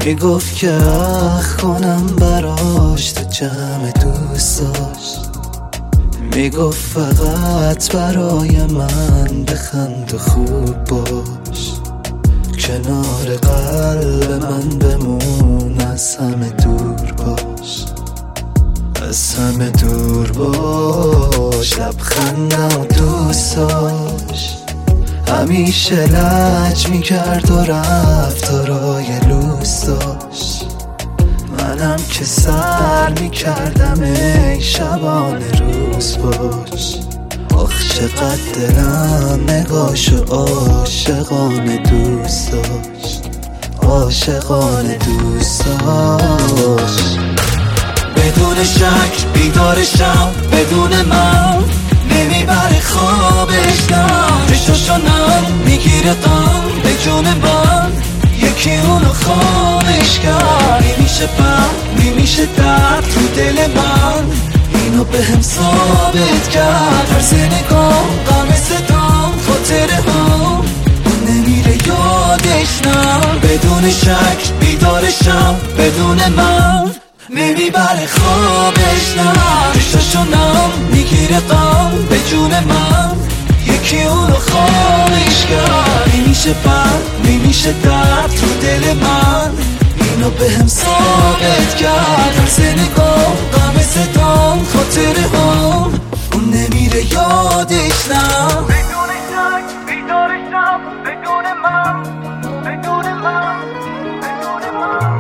میگفت که اخ کنم براش تو جمع دوستاش، میگفت فقط برای من بخند و خوب باش، کنار قلب من بمون، از همه دور باش، از همه دور باش. لبخندم و دوستاش همیشه لج میکرد و رفتارای لوس داشت، منم که سر میکردم ای شبانه روز باش. آخ چقدر دلم نگاشو عاشقانه دوست داشت، عاشقانه دوست داشت. بدون شک بیدارشم، بدون من نمیبره خوابش، نه چشاشونم میگیره غم به جون من، یکی اونو خامش کرد. میمیشه بر میمیشه درد تو دل من، اینو به هم ثابت کرد. هر نگاه غم صدام خاطره هم نمیره یادش، نه بدون شک بیدارشم، بدون من نمیبره خوابش، نه چشاشونم میگیره غم به جون من، یکی اونو خامش کرد. میمیشه بر میمیشه درد تو دل من، اینو به هم ثابت کرد. هر نگاه غم صدام خاطره هم اون نمیره یادش، نه بدون شک بیدارشم، بدون من، بدون من، بدون من،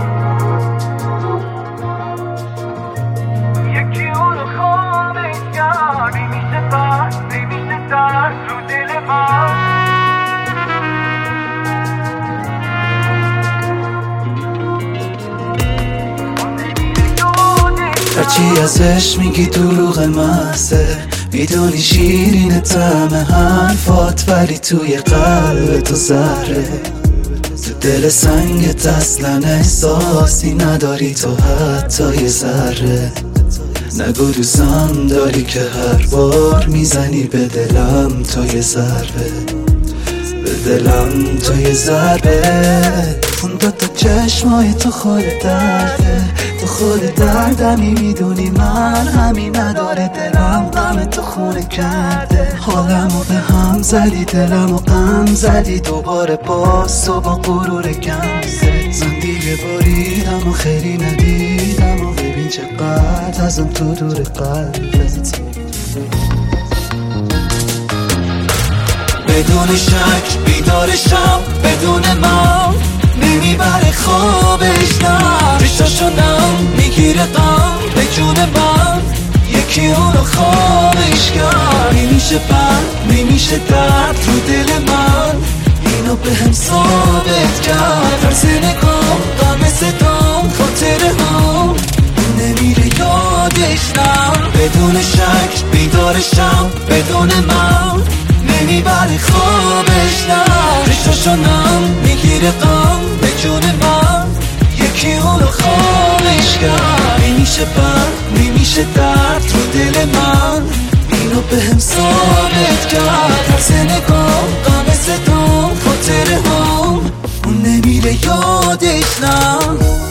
یکی اونو خامش کرد. میمیشه بر میمیشه درد تو دل من. هرچی ازش میگی دروغ محضه، میدونی شیرین طعم حرفات، ولی توی قلب تو زهره. تو دل سنگت اصلا احساسی نداری تو حتی یه ذره. نگو دوستم داری که هر بار میزنی به دلم تو یه ضربه، به دلم تو یه ضربه. اون دوتا چشمای تو خود درده، تو خود دردمی، میدونی من همین نداره. دلم غم تو خونه کرده، حالمو به هم زدی، دلمو غم زدی. دوباره باز تو با غرور کم زد، من دیگه باریدم و خیلی ندیدم و ببین چقدر ازم تو دور قلبت. بدون شک بیدارشم، بدون من نمیبره خوابش، نه چشاشونم میگیره غم به جون من، یکی اونو خامش کرد. میمیشه بر میمیشه درد تو دل من، اینو به هم ثابت کرد. هر نگاه غم صدام خاطره هم نمیره یادش، نه بدون شک بیدارشم، بدون من نمیبره خوابش، نه چشاشونم میگیره غم به جون من، یکی اونو خامش کرد. میمیشه بر میمیشه درد تو دل من، اینو به هم ثابت کرد. هر نگاه غم صدام خاطره هم اون نمیره یادش، نه